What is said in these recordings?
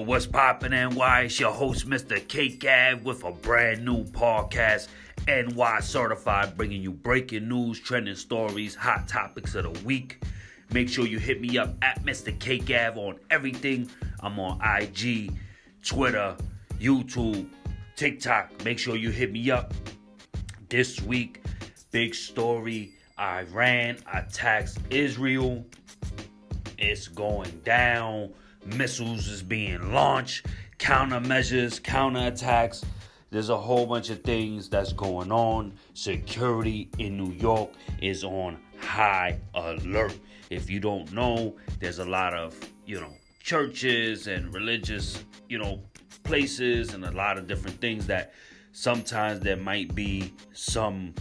What's poppin' NY? It's your host, Mr. Cake Ave, with a brand new podcast, NY Certified, bringing you breaking news, trending stories, hot topics of the week. Make sure you hit me up at Mr. Cake Ave on everything. I'm on IG, Twitter, YouTube, TikTok. Make sure you hit me up. This week, big story. Iran attacks Israel. It's going down. Missiles is being launched, countermeasures, counterattacks. There's a whole bunch of things that's going on. Security in New York is on high alert. If you don't know, there's a lot of, churches and religious, places and a lot of different things that sometimes there might be some,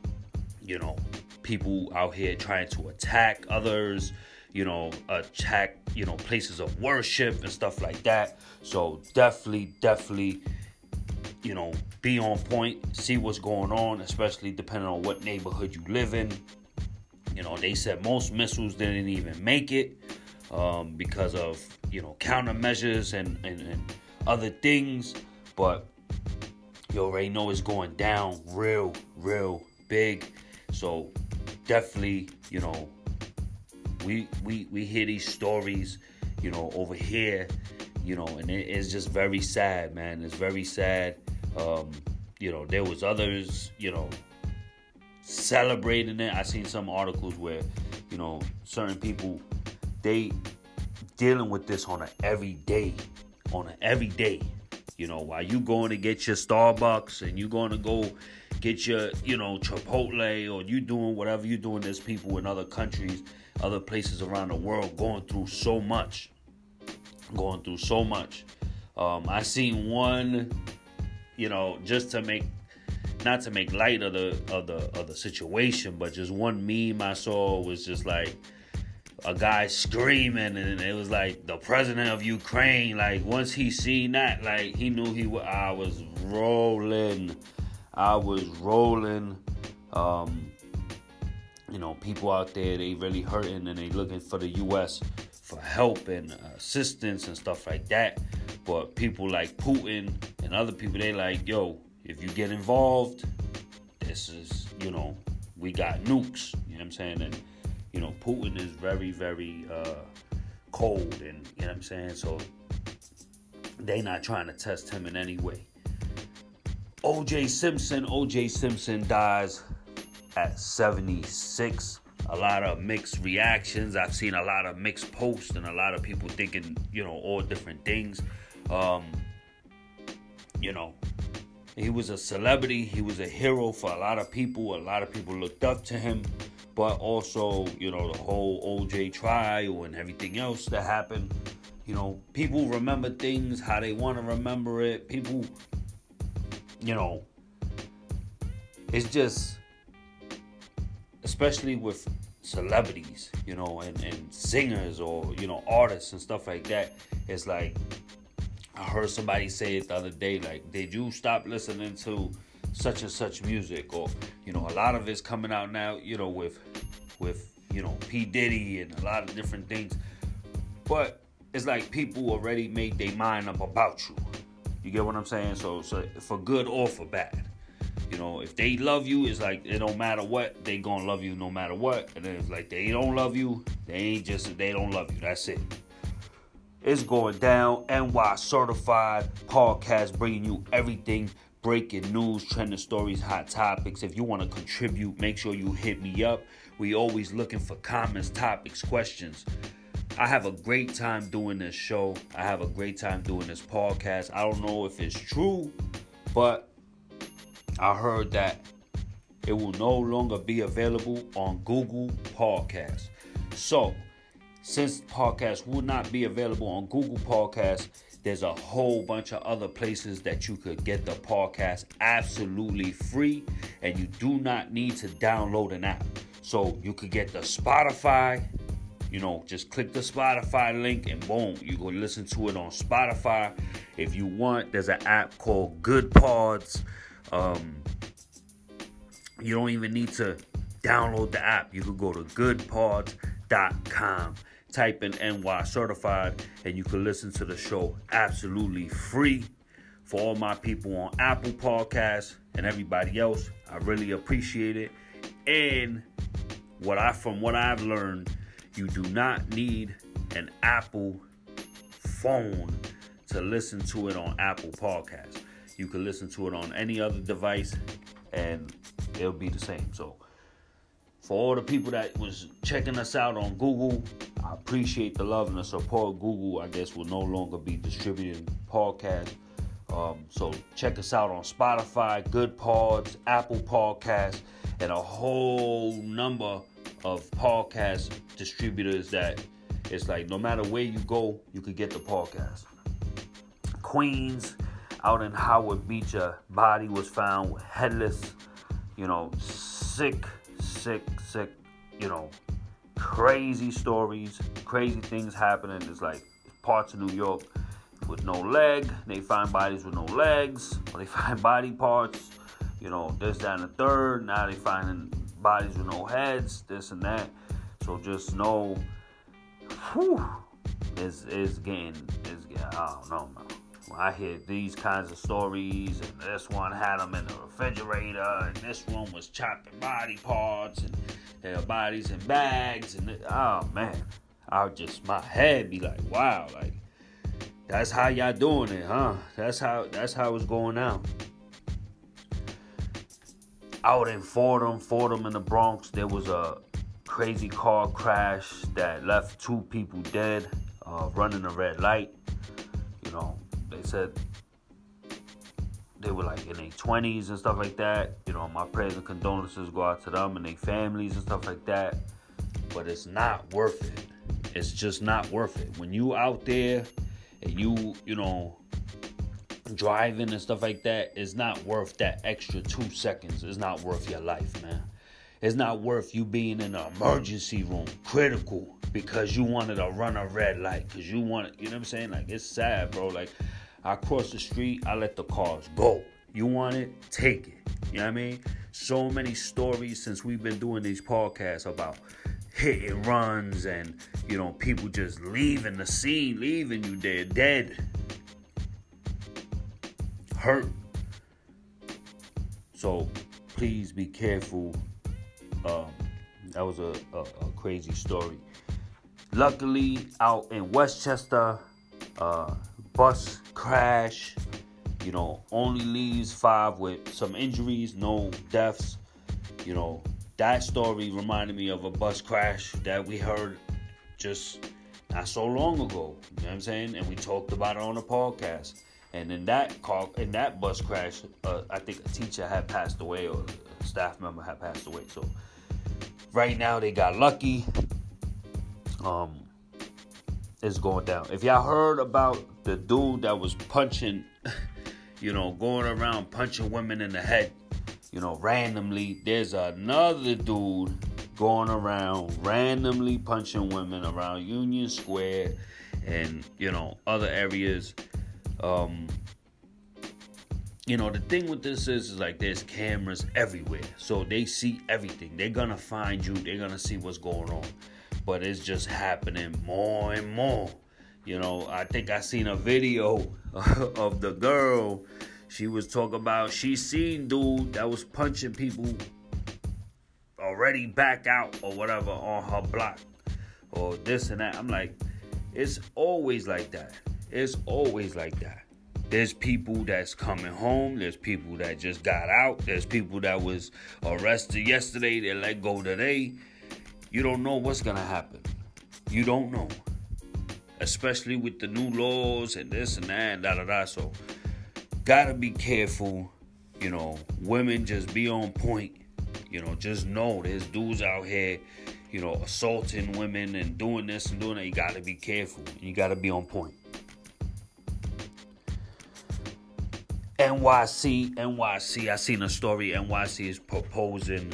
people out here trying to attack others. Attack, places of worship and stuff like that. So definitely, be on point, see what's going on, especially depending on what neighborhood you live in. They said most missiles didn't even make it because of, countermeasures and other things. But you already know it's going down real big. So definitely, we hear these stories, over here, and it's just very sad, man. It's very sad. There was others, celebrating it. I seen some articles where, certain people, they dealing with this on an everyday. While you going to get your Starbucks and you going to go get your, Chipotle, or you doing whatever you're doing. There's people in other countries, other places around the world going through so much. I seen one, just to make, not to make light of the situation, but just one meme I saw was just like a guy screaming, and it was like the president of Ukraine. Like once he seen that, like he knew I was rolling. People out there, they really hurting and they looking for the U.S. for help and assistance and stuff like that. But people like Putin and other people, they like, yo, if you get involved, this is, we got nukes. You know what I'm saying? And, Putin is very cold, and, you know what I'm saying? So they not trying to test him in any way. O.J. Simpson dies at 76. A lot of mixed reactions. I've seen a lot of mixed posts and a lot of people thinking, all different things. He was a celebrity. He was a hero for a lot of people. A lot of people looked up to him. But also, the whole O.J. trial and everything else that happened. People remember things how they want to remember it. People, it's just, especially with celebrities, and singers or, artists and stuff like that. It's like, I heard somebody say it the other day, like, did you stop listening to such and such music? Or, a lot of it's coming out now, with P. Diddy and a lot of different things. But it's like people already made their mind up about you. You get what I'm saying? So for good or for bad. If they love you, it's like it don't matter what, they gonna love you no matter what. And then it's like they don't love you, they don't love you. That's it. It's going down. NY Certified podcast, bringing you everything, breaking news, trending stories, hot topics. If you want to contribute, make sure you hit me up. We always looking for comments, topics, questions. I have a great time doing this show. I have a great time doing this podcast. I don't know if it's true, but I heard that it will no longer be available on Google Podcasts. So, since podcasts will not be available on Google Podcasts, there's a whole bunch of other places that you could get the podcast absolutely free, and you do not need to download an app. So, you could get the Spotify. Just click the Spotify link and boom, you go listen to it on Spotify. If you want, there's an app called Good Pods. You don't even need to download the app. You could go to goodpods.com. type in NY Certified, and you can listen to the show absolutely free. For all my people on Apple Podcasts and everybody else, I really appreciate it. And from what I've learned, you do not need an Apple phone to listen to it on Apple Podcasts. You can listen to it on any other device and it'll be the same. So for all the people that was checking us out on Google, I appreciate the love and the support. Google, I guess, will no longer be distributing podcasts. So check us out on Spotify, Good Pods, Apple Podcasts, and a whole number of podcast distributors that it's like no matter where you go, you could get the podcast. Queens, out in Howard Beach, a body was found headless, sick, crazy stories, crazy things happening. It's like parts of New York with no leg. They find bodies with no legs, or they find body parts, this, that, and the third. Now they finding bodies with no heads, this and that. So just know, it's getting, I don't know, man. When I hear these kinds of stories, and this one had them in the refrigerator, and this one was chopping body parts, and their bodies in bags, and oh man, my head be like, wow, like that's how y'all doing it, huh? That's how it's going out. Out in Fordham in the Bronx, there was a crazy car crash that left 2 people dead, running a red light. They said they were like in their 20s and stuff like that. My prayers and condolences go out to them and their families and stuff like that. But it's not worth it. It's just not worth it. When you out there and you driving and stuff like that, it's not worth that extra 2 seconds. It's not worth your life, man. It's not worth you being in an emergency room, critical, because you wanted to run a red light, because you want, you know what I'm saying? Like, it's sad, bro. Like, I cross the street, I let the cars go. You want it? Take it. You know what I mean? So many stories since we've been doing these podcasts about hit and runs and, people just leaving the scene, leaving you there dead, hurt. So please be careful. That was a crazy story. Luckily, out in Westchester, bus crash, only leaves 5 with some injuries, no deaths. That story reminded me of a bus crash that we heard just not so long ago. You know what I'm saying? And we talked about it on the podcast. And in that bus crash, I think a teacher had passed away or a staff member had passed away. So right now they got lucky. It's going down. If y'all heard about the dude that was punching, going around punching women in the head, randomly, there's another dude going around randomly punching women around Union Square and, other areas. The thing with this is like there's cameras everywhere. So they see everything. They're going to find you. They're going to see what's going on. But it's just happening more and more. I think I seen a video of the girl. She was talking about she seen dude that was punching people already back out or whatever on her block or this and that. I'm like, it's always like that. It's always like that. There's people that's coming home. There's people that just got out. There's people that was arrested yesterday. They let go today. You don't know what's going to happen. You don't know. Especially with the new laws and this and that and da-da-da. So, gotta be careful. Women just be on point. Just know there's dudes out here, assaulting women and doing this and doing that. You gotta be careful. You gotta be on point. NYC. I seen a story. NYC is proposing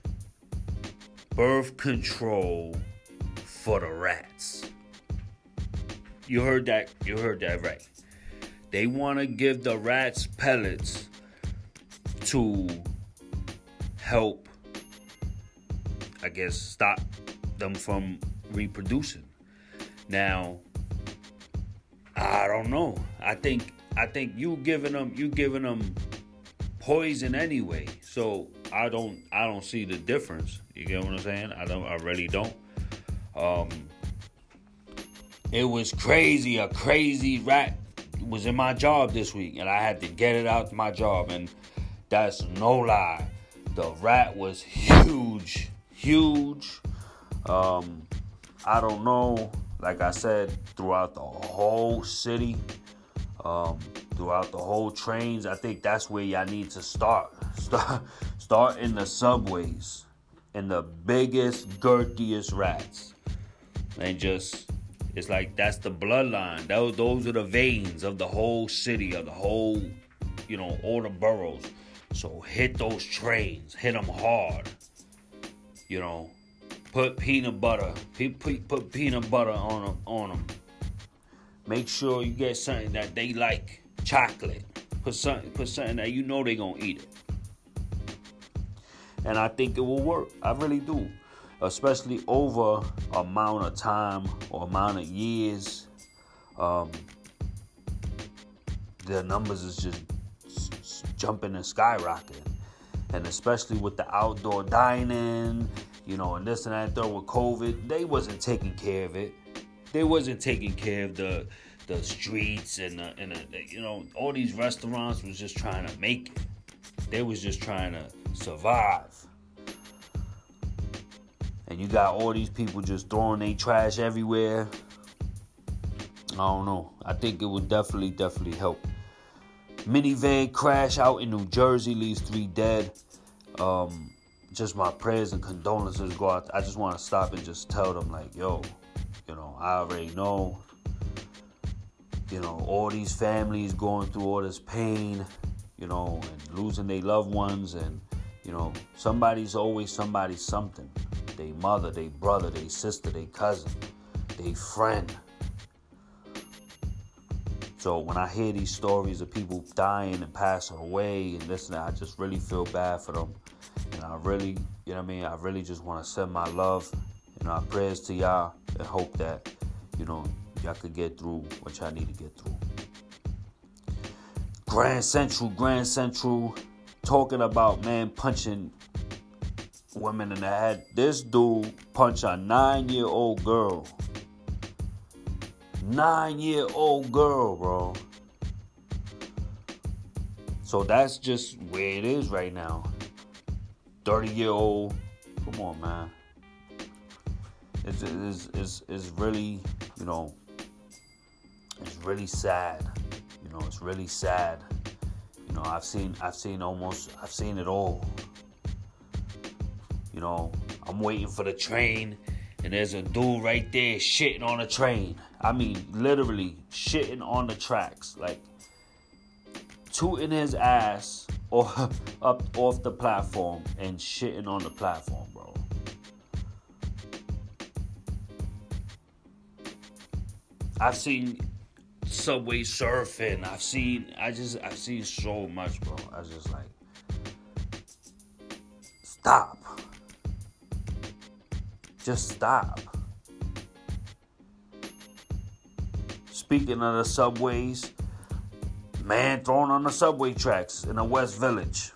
birth control for the rats. You heard that right. They want to give the rats pellets to help, I guess, stop them from reproducing. Now, I don't know. I think you giving them poison anyway. So I don't see the difference. You get what I'm saying? I really don't. It was crazy. A crazy rat was in my job this week, and I had to get it out to my job, and that's no lie. The rat was huge. I don't know. Like I said, throughout the whole city, throughout the whole trains, I think that's where y'all need to start. Start in the subways, in the biggest, girthiest rats, and just. It's like that's the bloodline. Those are the veins of the whole city, of the whole, all the boroughs. So hit those trains, hit them hard. Put peanut butter, put peanut butter on them. Make sure you get something that they like, chocolate. Put something that you know they gonna eat it. And I think it will work. I really do. Especially over amount of time or amount of years, the numbers is just jumping and skyrocketing. And especially with the outdoor dining, and this and that and third with COVID, they wasn't taking care of it. They wasn't taking care of the streets and all these restaurants was just trying to make it. They was just trying to survive. And you got all these people just throwing their trash everywhere. I don't know. I think it would definitely help. Minivan crash out in New Jersey leaves 3 dead. Just my prayers and condolences go out. I just want to stop and just tell them, like, yo, I already know. All these families going through all this pain, and losing their loved ones. And, somebody's always somebody's something. They mother, they brother, they sister, they cousin, they friend. So when I hear these stories of people dying and passing away and this and that, I just really feel bad for them. And I really, I really just want to send my love and our prayers to y'all and hope that, y'all could get through what y'all need to get through. Grand Central, talking about man punching women in the head. This dude punched a 9-year-old girl. 9-year-old girl, bro. So that's just where it is right now. 30-year-old. Come on, man. It's really, it's really sad. It's really sad. I've seen it all. I'm waiting for the train, and there's a dude right there shitting on the train. I mean, literally shitting on the tracks, like tooting his ass up off the platform and shitting on the platform, bro. I've seen subway surfing. I've seen so much, bro. I was just like, stop. Just stop. Speaking of the subways, man thrown on the subway tracks in the West Village.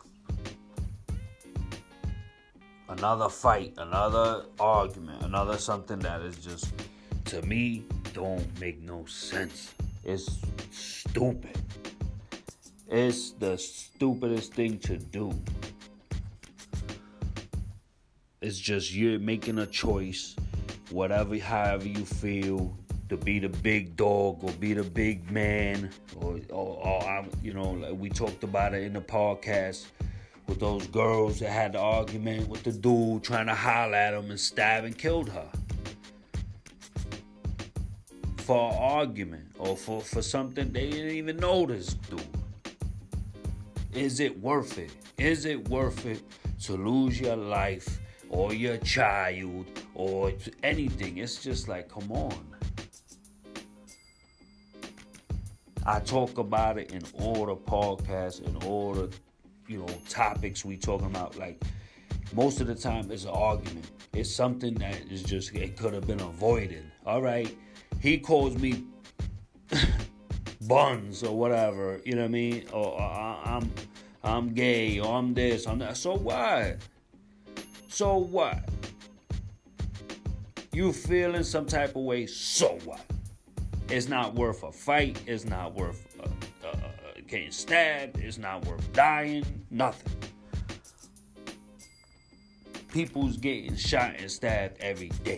Another fight, another argument, another something that is just, to me, don't make no sense. It's stupid. It's the stupidest thing to do. It's just you're making a choice, however you feel, to be the big dog or be the big man, or like we talked about it in the podcast with those girls that had the argument with the dude trying to holler at him and stab and killed her for an argument or for something they didn't even know this dude. Is it worth it? Is it worth it to lose your life or your child or anything? It's just like, come on. I talk about it in all the podcasts and all the, topics we talking about. Like, most of the time it's an argument. It's something that is just, it could have been avoided. All right, he calls me buns or whatever, you know what I mean? Or I'm gay, or I'm this, I'm that. So what? So what? You feeling some type of way? So what? It's not worth a fight. It's not worth getting stabbed. It's not worth dying. Nothing. People's getting shot and stabbed every day.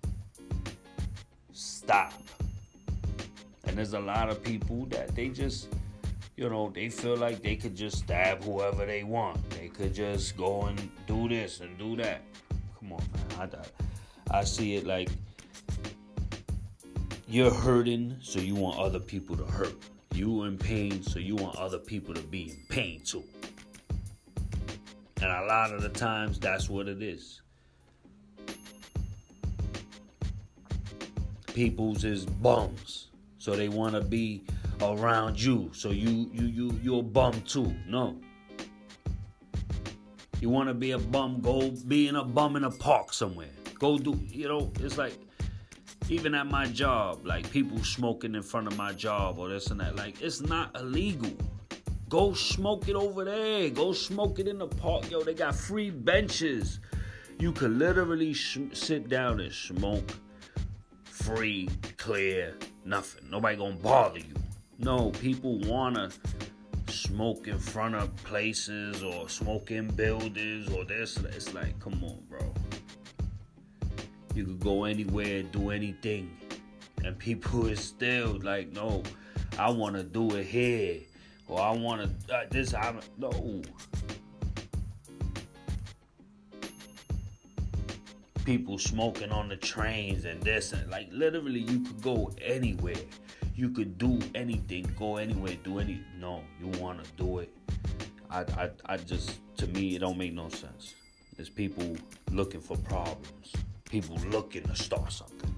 Stop. And there's a lot of people that they just, they feel like they could just stab whoever they want. They could just go and do this and do that. Come on, man. I see it like you're hurting, so you want other people to hurt. You in pain, so you want other people to be in pain too. And a lot of the times, that's what it is. People's is bums, so they want to be around you. So you're a bum too. No. You want to be a bum? Go being a bum in a park somewhere. Go do. It's like even at my job, like people smoking in front of my job or this and that. Like it's not illegal. Go smoke it over there. Go smoke it in the park. Yo, they got free benches. You could literally sit down and smoke. Free, clear, nothing. Nobody gonna bother you. No, people wanna smoke in front of places or smoke in buildings or this. It's like, come on, bro. You could go anywhere, do anything. And people is still like, no, I wanna do it here. Or I want to, no. People smoking on the trains and this and like literally you could go anywhere. You could do anything, go anywhere, no, you want to do it. I just, to me, it don't make no sense. There's people looking for problems. People looking to start something.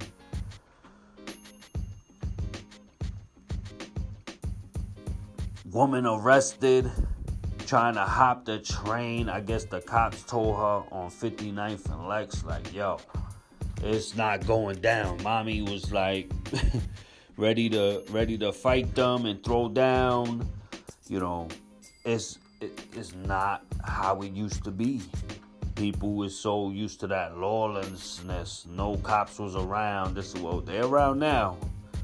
Woman arrested trying to hop the train. I guess the cops told her on 59th and Lex, like, yo, it's not going down. Mommy was like ready to fight them and throw down. It's not how it used to be. People was so used to that lawlessness. No cops was around. They're around now.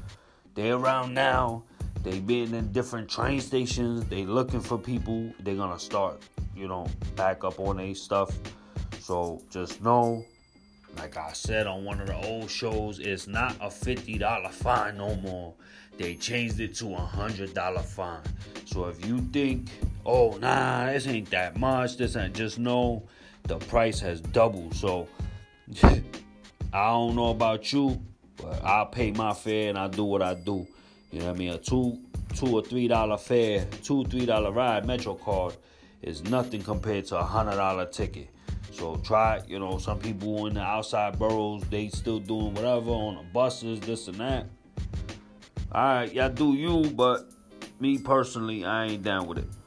They been in different train stations. They looking for people. They're gonna start, back up on their stuff. So just know, like I said on one of the old shows, it's not a $50 fine no more. They changed it to a $100 fine. So if you think, oh nah, this ain't that much, just know the price has doubled. So I don't know about you, but I'll pay my fare and I'll do what I do. You know what I mean? A $2 or $3 fare, $2-3 ride, Metro card is nothing compared to a $100 ticket. So try, some people in the outside boroughs, they still doing whatever on the buses, this and that. All right, y'all do you, but me personally, I ain't down with it.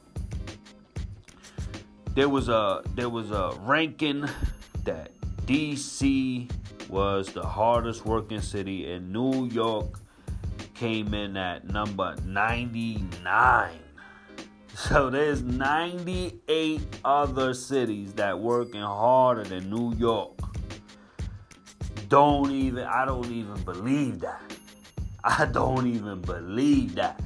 There was a ranking that D.C. was the hardest working city, and New York came in at number 99. So there's 98 other cities that working harder than New York. I don't even believe that. I don't even believe that.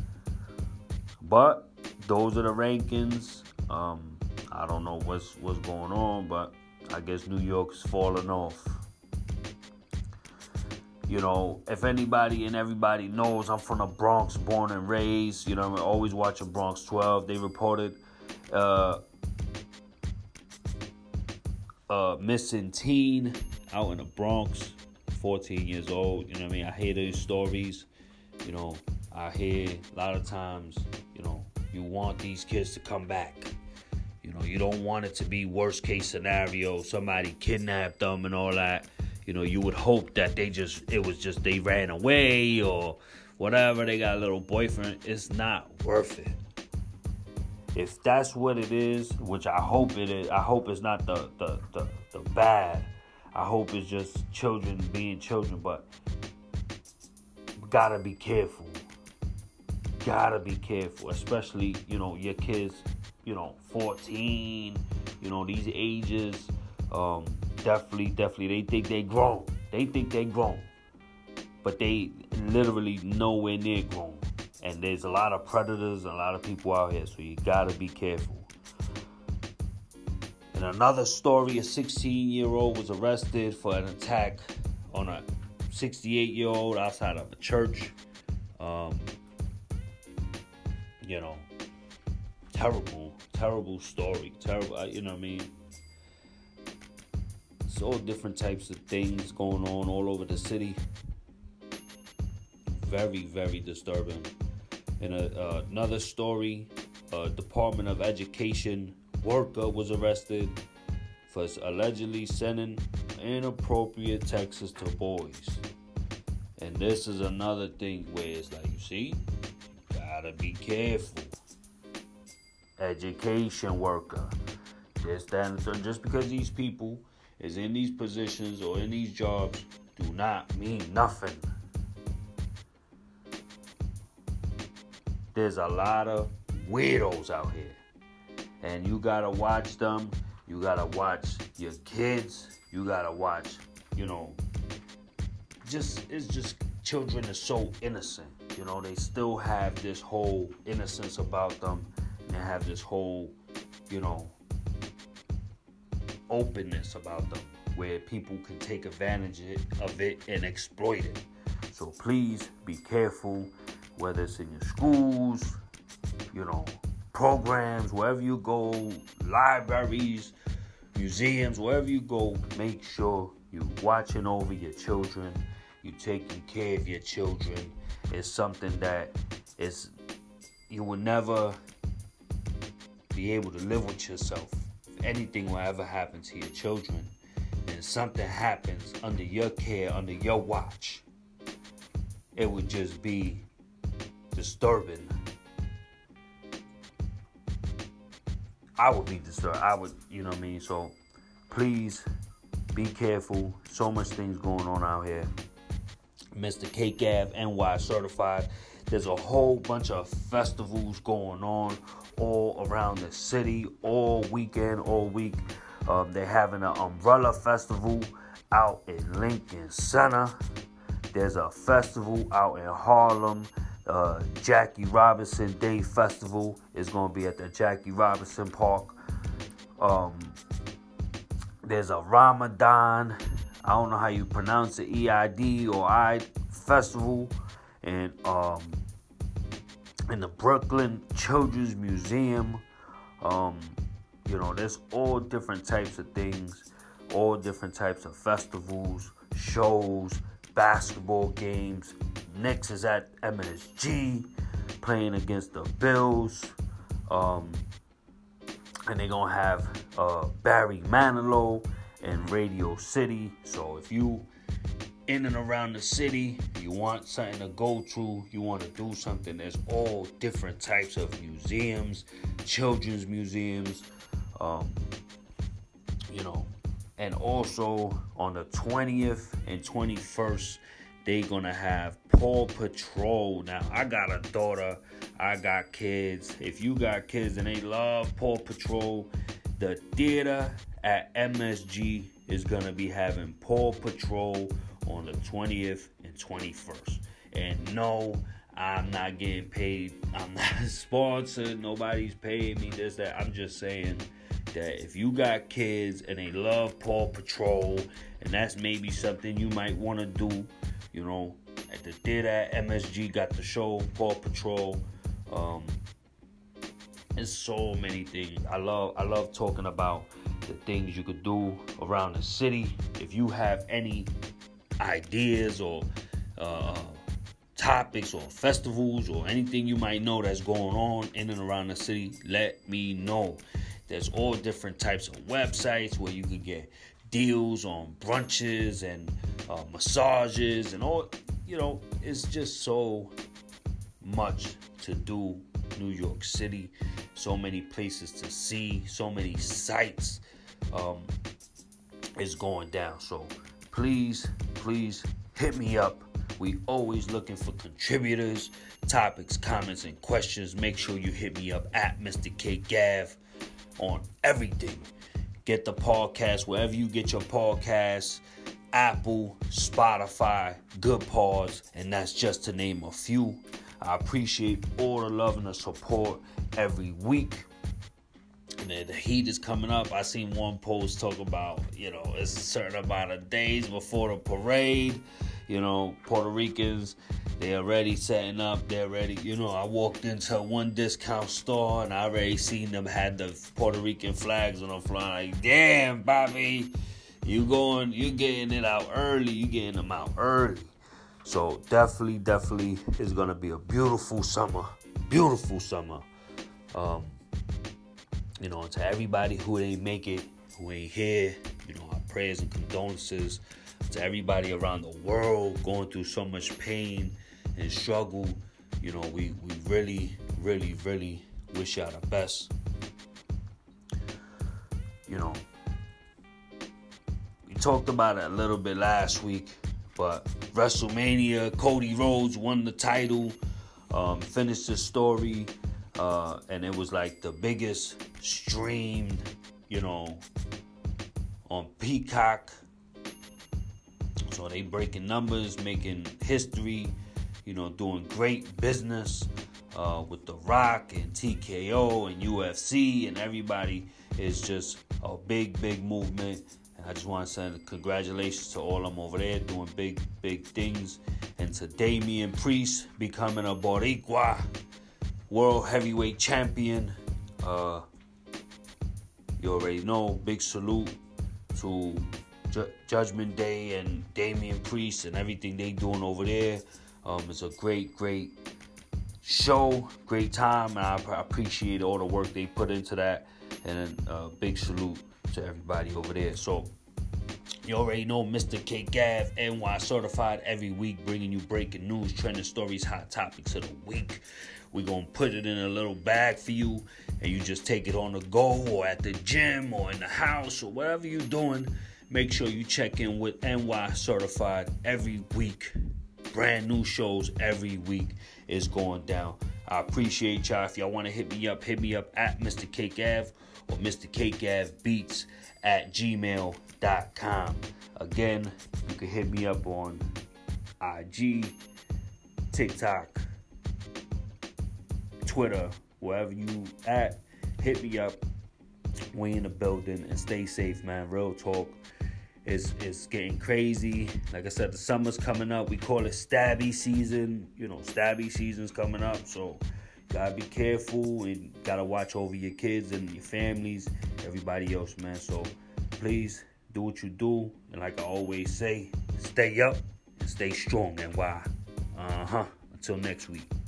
But those are the rankings. I don't know what's going on, but I guess New York's falling off. If anybody and everybody knows, I'm from the Bronx, born and raised. I'm always watching Bronx 12. They reported missing teen out in the Bronx, 14 years old. I hear these stories. I hear a lot of times, you want these kids to come back. You don't want it to be worst case scenario. Somebody kidnapped them and all that. You would hope that they ran away or whatever. They got a little boyfriend. It's not worth it. If that's what it is, which I hope it is, I hope it's not the bad. I hope it's just children being children. But gotta be careful. Gotta be careful, especially, your kids, 14, these ages. Definitely, they think they grown. But they literally nowhere near grown. And there's a lot of predators and a lot of people out here, so you gotta be careful. In another story, a 16-year-old was arrested for an attack on a 68-year-old outside of a church. Terrible story. Terrible, you know what I mean? It's all different types of things going on all over the city. Very, very disturbing. In another story, a Department of Education worker was arrested for allegedly sending inappropriate texts to boys. And this is another thing where it's like, you see, gotta be careful. Education worker. Just because these people is in these positions or in these jobs do not mean nothing. There's a lot of weirdos out here. And you gotta watch them. You gotta watch your kids. You gotta watch, it's just children are so innocent. They still have this whole innocence about them. And they have this whole, openness about them where people can take advantage of it and exploit it. So please be careful, whether it's in your schools, programs, wherever you go, libraries, museums, wherever you go, make sure you're watching over your children, you're taking care of your children. It's something that you will never be able to live with yourself. If anything will ever happen to your children, and something happens under your care, under your watch, it would just be disturbing. I would be disturbed. So please be careful. So much things going on out here. Mr. Cake Ave NY certified. There's a whole bunch of festivals going on all around the city, all weekend, all week. They're having an umbrella festival out in Lincoln Center. There's a festival out in Harlem. Jackie Robinson Day Festival is going to be at the Jackie Robinson Park. There's a Ramadan, I don't know how you pronounce it, EID or Eid Festival. And in the Brooklyn Children's Museum, there's all different types of things, all different types of festivals, shows, basketball games. Knicks is at MSG playing against the Bills. And they're going to have Barry Manilow in Radio City. So if you in and around the city, you want something to go to, you want to do something, there's all different types of museums, children's museums, and also on the 20th and 21st, they're going to have Paw Patrol. Now, I got a daughter, I got kids. If you got kids and they love Paw Patrol, the theater at MSG is going to be having Paw Patrol on the 20th and 21st. And no, I'm not getting paid. I'm not sponsored. Nobody's paying me this, that. I'm just saying that if you got kids and they love Paw Patrol, and that's maybe something you might want to do, at the theater at MSG got the show Paw Patrol. There's so many things. I love talking about the things you could do around the city. If you have any ideas or topics or festivals or anything you might know that's going on in and around the city, let me know. There's all different types of websites where you could get deals on brunches and massages and all. It's just so much to do. New York City, so many places to see, so many sites is going down. So please hit me up We always looking for contributors, topics, comments, and questions. Make sure you hit me up at Mr. K Gav on everything. Get the podcast wherever you get your podcasts. Apple, Spotify, Good Pause, and that's just to name a few. I appreciate all the love and the support every week. And the heat is coming up. I seen one post talk about, it's a certain amount of days before the parade. Puerto Ricans, they're already setting up. They're ready. I walked into one discount store and I already seen them had the Puerto Rican flags on the flying. Like, damn, Bobby, you getting it out early. You getting them out early. So definitely, it's going to be a beautiful summer. Beautiful summer. To everybody who didn't make it, who ain't here, our prayers and condolences to everybody around the world going through so much pain and struggle. We really, really, really wish y'all the best. We talked about it a little bit last week, but WrestleMania, Cody Rhodes won the title, finished the story, and it was like the biggest streamed, on Peacock. So they breaking numbers, making history, doing great business with The Rock and TKO and UFC, and everybody is just a big, big movement. And I just want to send congratulations to all of them over there doing big, big things. And to Damian Priest becoming a Boricua World Heavyweight Champion. You already know, big salute to Judgment Day and Damian Priest and everything they doing over there. It's a great, great show, great time, and I appreciate all the work they put into that. And big salute to everybody over there. So you already know, Mr. K Gav, NY certified, every week bringing you breaking news, trending stories, hot topics of the week. We're going to put it in a little bag for you, and you just take it on the go or at the gym or in the house or whatever you're doing. Make sure you check in with NY Certified every week. Brand new shows every week is going down. I appreciate y'all. If y'all want to hit me up at Mr. K Gav or MrKGavBeats@gmail.com. Again, you can hit me up on IG, TikTok, Twitter, wherever you at. Hit me up. We in the building, and stay safe, man. Real talk. It's getting crazy. Like I said, the summer's coming up. We call it stabby season. Stabby season's coming up. So gotta be careful and gotta watch over your kids and your families, everybody else, man. So please do what you do. And like I always say, stay up and stay strong, NY. Until next week.